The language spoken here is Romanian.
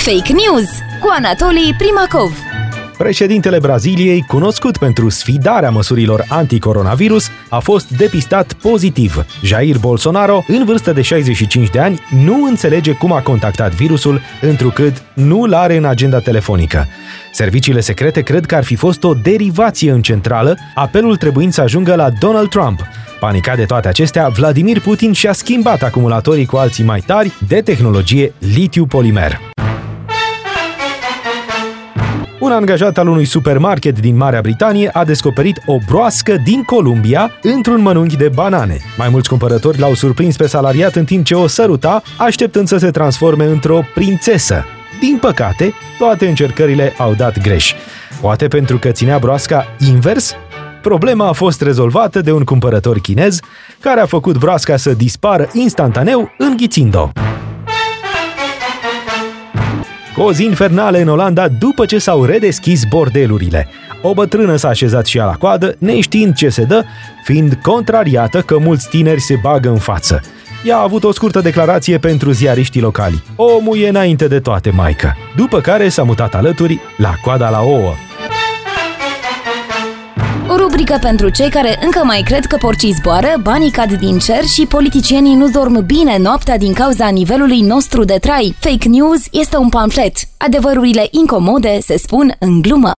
Fake News cu Anatolii Primacov. Președintele Braziliei, cunoscut pentru sfidarea măsurilor anticoronavirus, a fost depistat pozitiv. Jair Bolsonaro, în vârstă de 65 de ani, nu înțelege cum a contactat virusul, întrucât nu l-are în agenda telefonică. Serviciile secrete cred că ar fi fost o derivație în centrală, apelul trebuind să ajungă la Donald Trump. Panicat de toate acestea, Vladimir Putin și-a schimbat acumulatorii cu alții mai tari de tehnologie litiu-polimer. Un angajat al unui supermarket din Marea Britanie a descoperit o broască din Columbia într-un mănunchi de banane. Mai mulți cumpărători l-au surprins pe salariat în timp ce o săruta, așteptând să se transforme într-o prințesă. Din păcate, toate încercările au dat greș. Poate pentru că ținea broasca invers? Problema a fost rezolvată de un cumpărător chinez, care a făcut broasca să dispară instantaneu înghițind-o. Cozi infernale în Olanda după ce s-au redeschis bordelurile. O bătrână s-a așezat și ea la coadă, neștiind ce se dă, fiind contrariată că mulți tineri se bagă în față. Ea a avut o scurtă declarație pentru ziariștii locali. Omul e înainte de toate, maică. După care s-a mutat alături la coada la ouă. O rubrică pentru cei care încă mai cred că porcii zboară, banii cad din cer și politicienii nu dorm bine noaptea din cauza nivelului nostru de trai. Fake News este un pamflet. Adevărurile incomode se spun în glumă.